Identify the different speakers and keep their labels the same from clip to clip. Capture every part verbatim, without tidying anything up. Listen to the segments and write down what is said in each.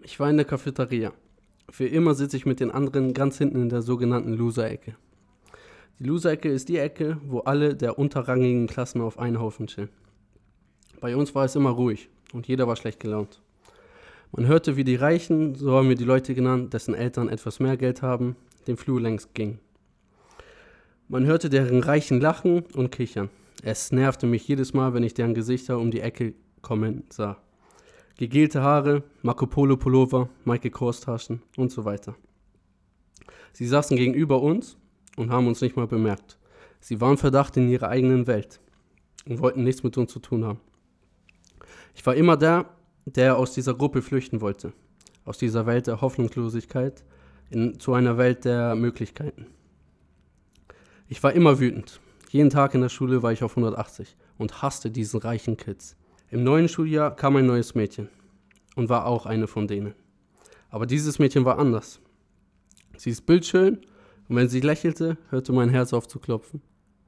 Speaker 1: Ich war in der Cafeteria. Für immer sitze ich mit den anderen ganz hinten in der sogenannten Loser-Ecke. Die Loser-Ecke ist die Ecke, wo alle der unterrangigen Klassen auf einen Haufen chillen. Bei uns war es immer ruhig und jeder war schlecht gelaunt. Man hörte, wie die Reichen, so haben wir die Leute genannt, dessen Eltern etwas mehr Geld haben, den Flur längs gingen. Man hörte deren Reichen lachen und kichern. Es nervte mich jedes Mal, wenn ich deren Gesichter um die Ecke kommen sah. Gegelte Haare, Marco Polo Pullover, Michael Kors Taschen und so weiter. Sie saßen gegenüber uns und haben uns nicht mal bemerkt. Sie waren verdacht in ihrer eigenen Welt und wollten nichts mit uns zu tun haben. Ich war immer der, der aus dieser Gruppe flüchten wollte. Aus dieser Welt der Hoffnungslosigkeit in, zu einer Welt der Möglichkeiten. Ich war immer wütend. Jeden Tag in der Schule war ich auf hundertachtzig und hasste diesen reichen Kids. Im neuen Schuljahr kam ein neues Mädchen und war auch eine von denen. Aber dieses Mädchen war anders. Sie ist bildschön und wenn sie lächelte, hörte mein Herz auf zu klopfen.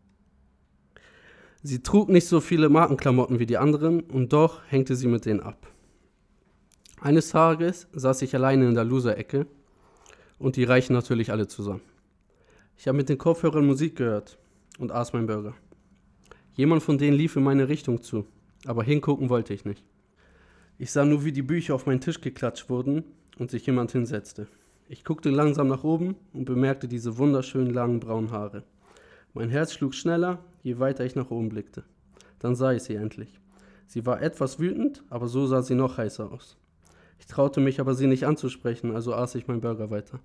Speaker 1: Sie trug nicht so viele Markenklamotten wie die anderen und doch hängte sie mit denen ab. Eines Tages saß ich alleine in der Loser-Ecke und die Reichen natürlich alle zusammen. Ich habe mit den Kopfhörern Musik gehört und aß meinen Burger. Jemand von denen lief in meine Richtung zu, aber hingucken wollte ich nicht. Ich sah nur, wie die Bücher auf meinen Tisch geklatscht wurden und sich jemand hinsetzte. Ich guckte langsam nach oben und bemerkte diese wunderschönen langen braunen Haare. Mein Herz schlug schneller, je weiter ich nach oben blickte. Dann sah ich sie endlich. Sie war etwas wütend, aber so sah sie noch heißer aus. Ich traute mich aber, sie nicht anzusprechen, also aß ich meinen Burger weiter.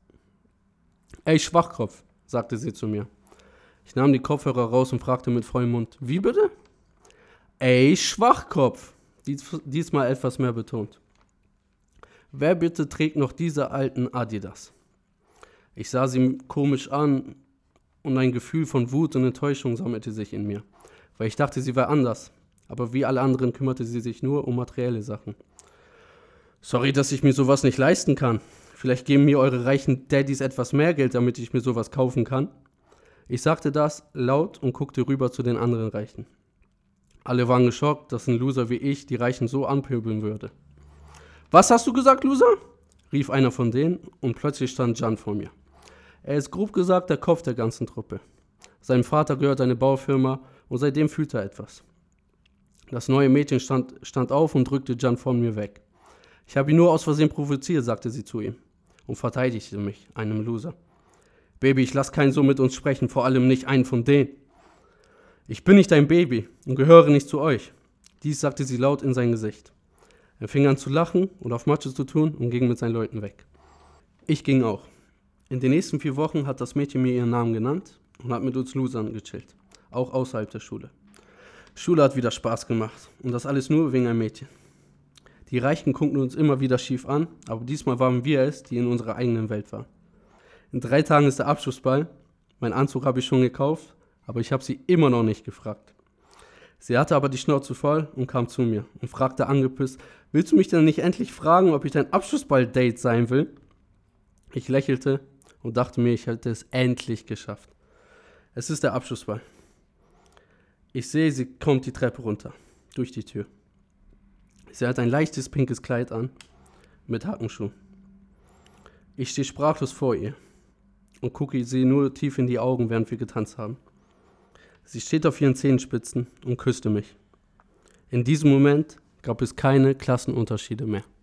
Speaker 1: »Ey, Schwachkopf«, sagte sie zu mir. Ich nahm die Kopfhörer raus und fragte mit vollem Mund, »Wie bitte?« »Ey, Schwachkopf«, Dies, diesmal etwas mehr betont. »Wer bitte trägt noch diese alten Adidas?« Ich sah sie komisch an und ein Gefühl von Wut und Enttäuschung sammelte sich in mir, weil ich dachte, sie wäre anders, aber wie alle anderen kümmerte sie sich nur um materielle Sachen. »Sorry, dass ich mir sowas nicht leisten kann. Vielleicht geben mir eure reichen Daddys etwas mehr Geld, damit ich mir sowas kaufen kann.« Ich sagte das laut und guckte rüber zu den anderen Reichen. Alle waren geschockt, dass ein Loser wie ich die Reichen so anpöbeln würde. »Was hast du gesagt, Loser?« rief einer von denen und plötzlich stand Can vor mir. Er ist grob gesagt der Kopf der ganzen Truppe. Seinem Vater gehört eine Baufirma und seitdem fühlt er etwas. Das neue Mädchen stand, stand auf und drückte Can von mir weg. »Ich habe ihn nur aus Versehen provoziert«, sagte sie zu ihm und verteidigte mich, einem Loser. »Baby, ich lass keinen so mit uns sprechen, vor allem nicht einen von denen. Ich bin nicht dein Baby und gehöre nicht zu euch.« Dies sagte sie laut in sein Gesicht. Er fing an zu lachen und auf Macho zu tun und ging mit seinen Leuten weg. Ich ging auch. In den nächsten vier Wochen hat das Mädchen mir ihren Namen genannt und hat mit uns Losern gechillt, auch außerhalb der Schule. Schule hat wieder Spaß gemacht und das alles nur wegen einem Mädchen. Die Reichen guckten uns immer wieder schief an, aber diesmal waren wir es, die in unserer eigenen Welt waren. In drei Tagen ist der Abschlussball. Mein Anzug habe ich schon gekauft, aber ich habe sie immer noch nicht gefragt. Sie hatte aber die Schnauze voll und kam zu mir und fragte angepisst, »Willst du mich denn nicht endlich fragen, ob ich dein Abschlussball-Date sein will?« Ich lächelte und dachte mir, ich hätte es endlich geschafft. Es ist der Abschlussball. Ich sehe, sie kommt die Treppe runter, durch die Tür. Sie hat ein leichtes pinkes Kleid an, mit Hackenschuhen. Ich stehe sprachlos vor ihr und gucke sie nur tief in die Augen, während wir getanzt haben. Sie steht auf ihren Zehenspitzen und küsste mich. In diesem Moment gab es keine Klassenunterschiede mehr.